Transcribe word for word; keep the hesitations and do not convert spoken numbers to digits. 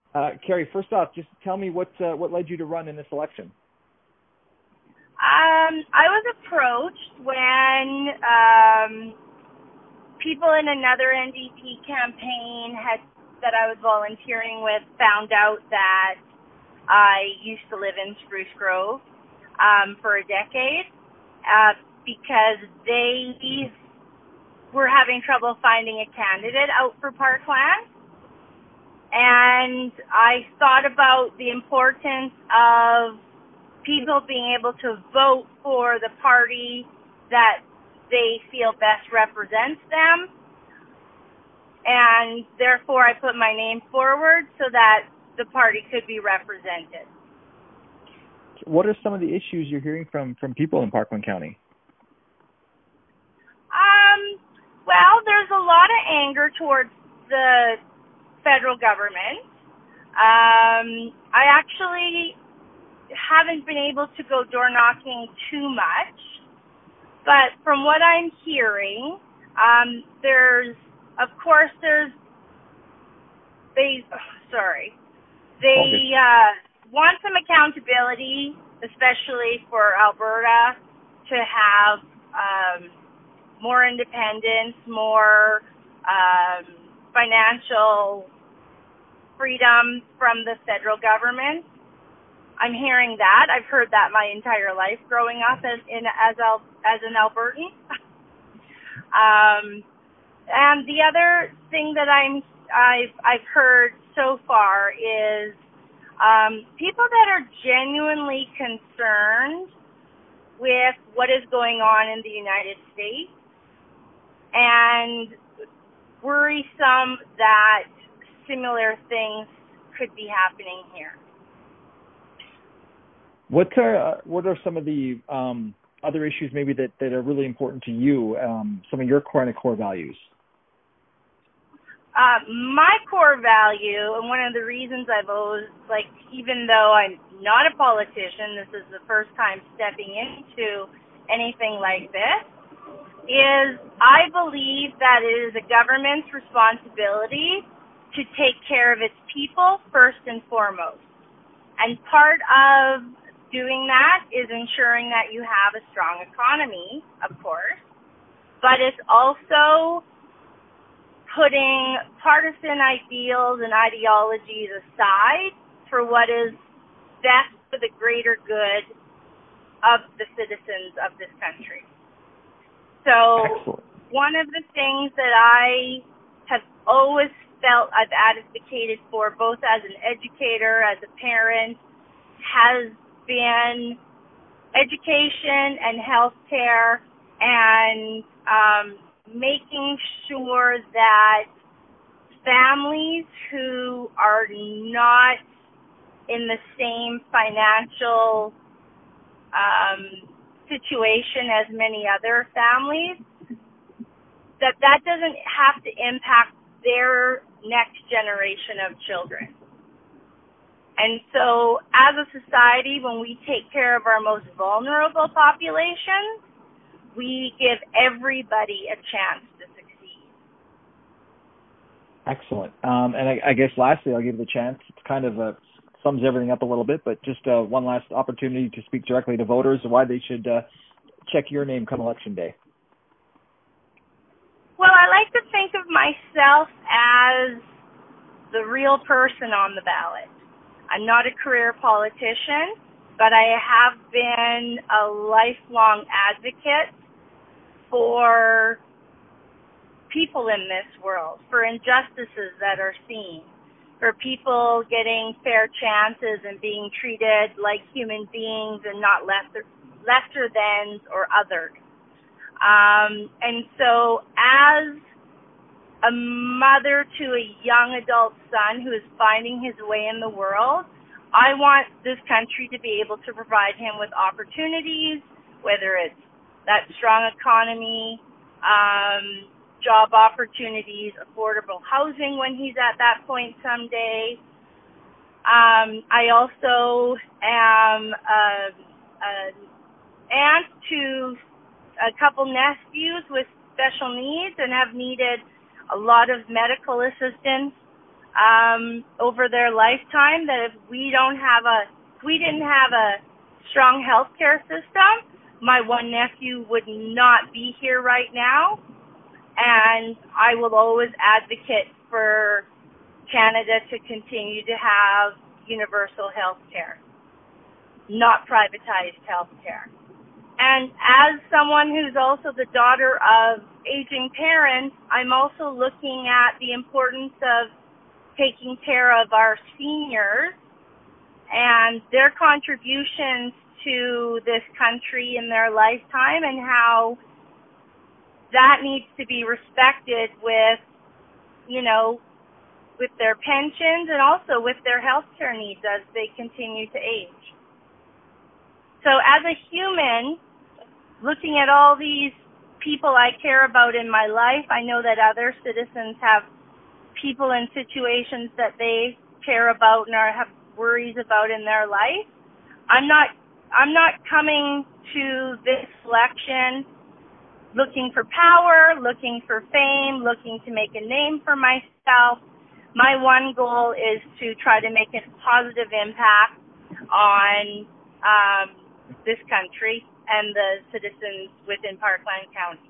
Uh, Carrie, first off, just tell me what uh, what led you to run in this election. Um, I was approached when um, people in another N D P campaign had that I was volunteering with found out that I used to live in Spruce Grove um, for a decade uh, because they were having trouble finding a candidate out for Parkland. And I thought about the importance of people being able to vote for the party that they feel best represents them. And therefore, I put my name forward so that the party could be represented. What are some of the issues you're hearing from, from people in Parkland County? Um, well, there's a lot of anger towards the federal government. Um, I actually haven't been able to go door knocking too much, but from what I'm hearing, um, there's, of course, there's, they, oh, sorry, they uh, want some accountability, especially for Alberta, to have um, more independence, more um, financial freedom from the federal government. I'm hearing that. I've heard that my entire life growing up as in as Al, as an Albertan. um, and the other thing that I'm I've I've heard so far is um, people that are genuinely concerned with what is going on in the United States and worrisome that similar things could be happening here. What are uh, what are some of the um, other issues maybe that, that are really important to you? Um, some of your core and core values. Uh, my core value, and one of the reasons I've always, like, even though I'm not a politician, this is the first time stepping into anything like this, is I believe that it is a government's responsibility to take care of its people first and foremost. And part of doing that is ensuring that you have a strong economy, of course, but it's also putting partisan ideals and ideologies aside for what is best for the greater good of the citizens of this country. So Excellent. One of the things that I have always felt I've advocated for, both as an educator, as a parent, has been education and healthcare, and um, making sure that families who are not in the same financial um, situation as many other families, that that doesn't have to impact their next generation of children. And so as a society, when we take care of our most vulnerable populations, we give everybody a chance to succeed. Excellent. Um, and I, I guess lastly, I'll give you the chance. It's kind of a, sums everything up a little bit, but just uh, one last opportunity to speak directly to voters and why they should uh, check your name come Election Day. Well, I like to think of myself as the real person on the ballot. I'm not a career politician, but I have been a lifelong advocate for people in this world, for injustices that are seen, for people getting fair chances and being treated like human beings and not lesser, lesser thans or othered. Um, and so as a mother to a young adult son who is finding his way in the world, I want this country to be able to provide him with opportunities, whether it's that strong economy, um, job opportunities, affordable housing when he's at that point someday. Um, I also am a, a aunt to a couple nephews with special needs and have needed a lot of medical assistance um, over their lifetime that if we don't have a, if we didn't have a strong healthcare system, my one nephew would not be here right now. And I will always advocate for Canada to continue to have universal health care, not privatized health care. And as someone who's also the daughter of aging parents, I'm also looking at the importance of taking care of our seniors and their contributions to this country in their lifetime, and how that needs to be respected with, you know, with their pensions and also with their health care needs as they continue to age. So as a human, looking at all these people I care about in my life, I know that other citizens have people in situations that they care about and are, have worries about in their life. I'm not I'm not coming to this election looking for power, looking for fame, looking to make a name for myself. My one goal is to try to make a positive impact on um, this country and the citizens within Parkland County.